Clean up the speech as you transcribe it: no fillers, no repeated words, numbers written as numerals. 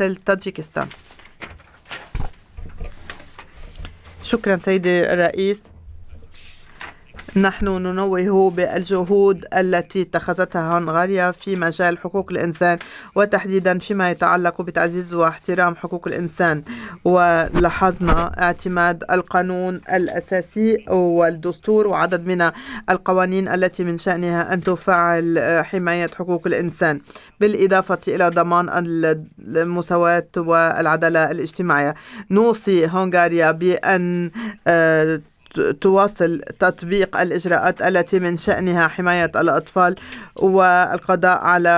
يمثل طاجيكستان. شكرا سيدي الرئيس. نحن ننوه بالجهود التي اتخذتها هنغاريا في مجال حقوق الإنسان، وتحديدا فيما يتعلق بتعزيز واحترام حقوق الإنسان، ولاحظنا اعتماد القانون الأساسي والدستور وعدد من القوانين التي من شأنها أن تفعل حماية حقوق الإنسان، بالإضافة إلى ضمان المساواة والعدالة الاجتماعية. نوصي هنغاريا بأن تواصل تطبيق الإجراءات التي من شأنها حماية الأطفال والقضاء على